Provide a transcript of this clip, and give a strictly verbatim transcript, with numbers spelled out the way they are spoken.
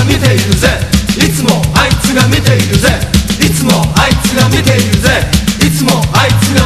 見ているぜ、いつもあいつが見ているぜ、いつもあいつが見ているぜ、いつもあいつが